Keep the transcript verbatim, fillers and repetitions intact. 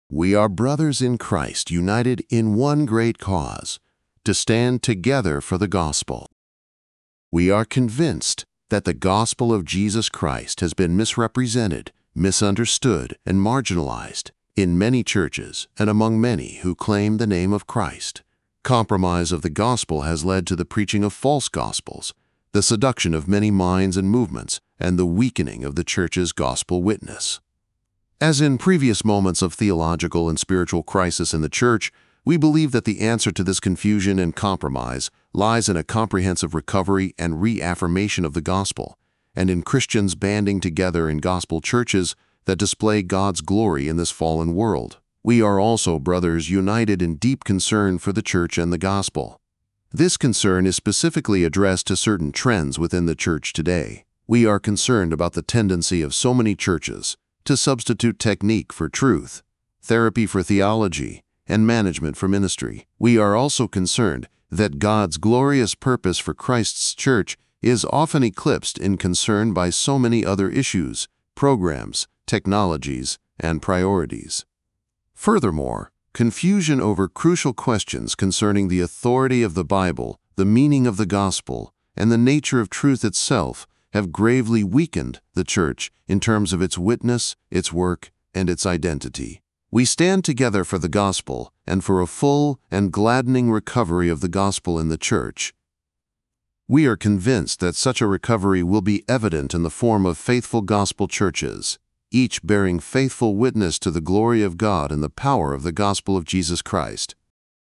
We are brothers in Christ, united in one great cause, to stand together for the gospel. We are convinced that the gospel of Jesus Christ has been misrepresented, misunderstood, and marginalized in many churches and among many who claim the name of Christ. Compromise of the gospel has led to the preaching of false gospels, the seduction of many minds and movements, and the weakening of the church's gospel witness. As in previous moments of theological and spiritual crisis in the church, we believe that the answer to this confusion and compromise lies in a comprehensive recovery and reaffirmation of the gospel, and in Christians banding together in gospel churches that display God's glory in this fallen world. We are also brothers united in deep concern for the church and the gospel. This concern is specifically addressed to certain trends within the church today. We are concerned about the tendency of so many churches to substitute technique for truth, therapy for theology, and management for ministry. We are also concerned that God's glorious purpose for Christ's church is often eclipsed in concern by so many other issues, programs, technologies, and priorities. Furthermore, confusion over crucial questions concerning the authority of the Bible, the meaning of the gospel, and the nature of truth itself have gravely weakened the church in terms of its witness, its work, and its identity. We stand together for the gospel and for a full and gladdening recovery of the gospel in the church. We are convinced that such a recovery will be evident in the form of faithful gospel churches, each bearing faithful witness to the glory of God and the power of the gospel of Jesus Christ.